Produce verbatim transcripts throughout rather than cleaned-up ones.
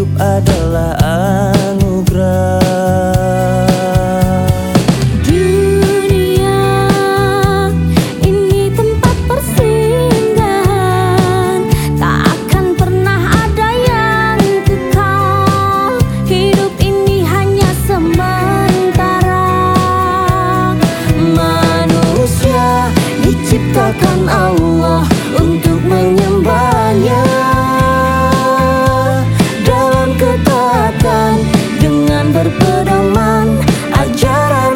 hidup adalah anugerah. Diciptakan Allah untuk menyembahnya dalam ketaatan dengan berpedoman ajaran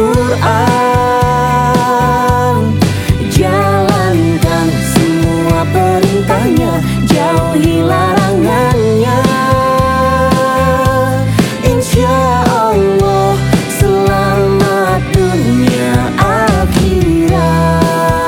Al-Quran. Jalankan semua perintahnya, jauhi larangannya. Insya Allah selamat dunia akhirat.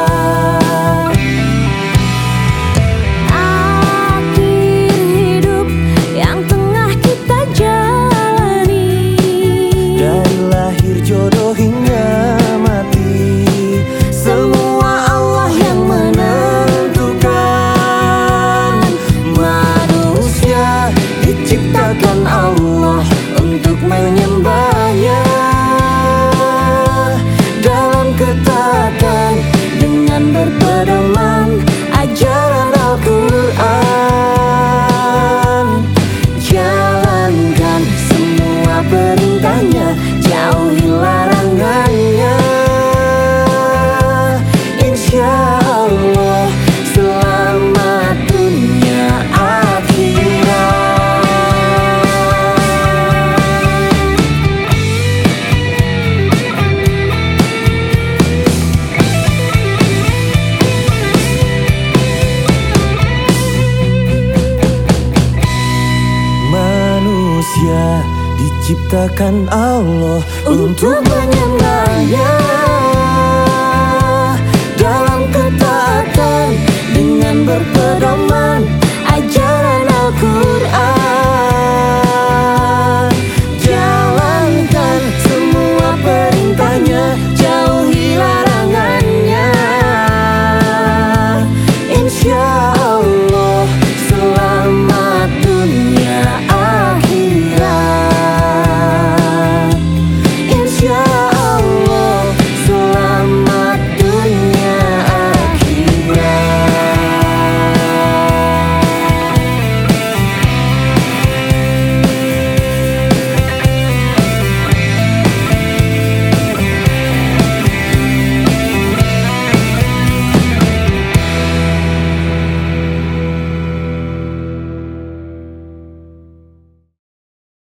Jodoh hingga mati, semua Allah yang menentukan. Manusia diciptakan Allah untuk menyembahnya dalam ketaatan dengan berpedoman ajaran Al-Quran. Jalankan semua perintahnya, jauhi larangannya. Insya Allah selamat dunia akhirat. Manusia diciptakan Allah untuk menyembahnya dalam ketaatan dengan berpedoman